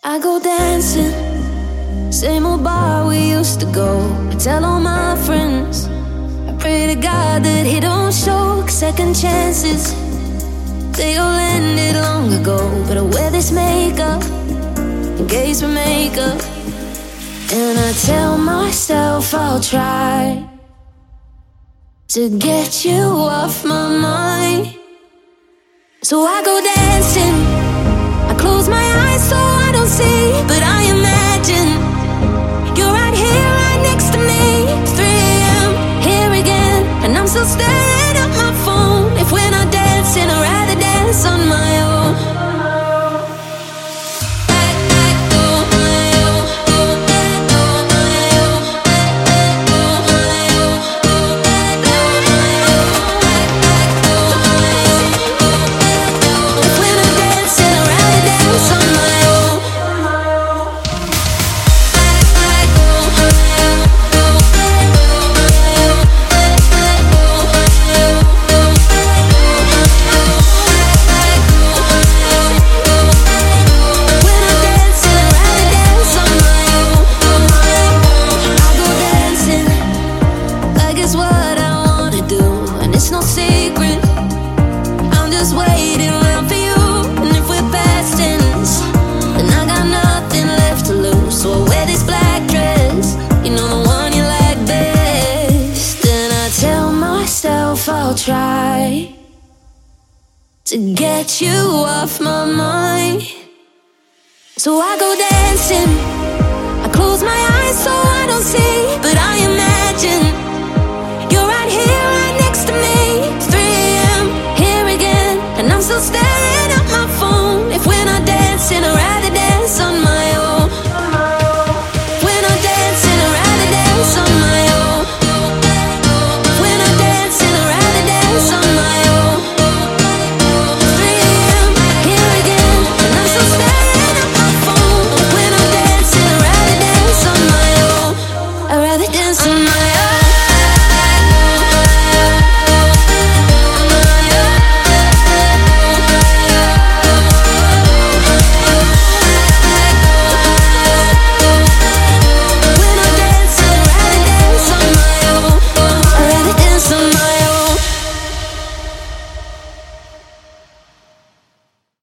I go dancing, same old bar we used to go. I tell all my friends, I pray to God that he don't show second chances. They all ended long ago, but I wear this makeup in case we make up. And I tell myself I'll try to get you off my mind. So I go dancing, I close my eyes so I don't see, but I imagine you're right here, right next to me. 3 AM, here again, and I'm still staring at my phone. If we're not dancing, I'd rather dance on my own. I'll try to get you off my mind. So I go dancing,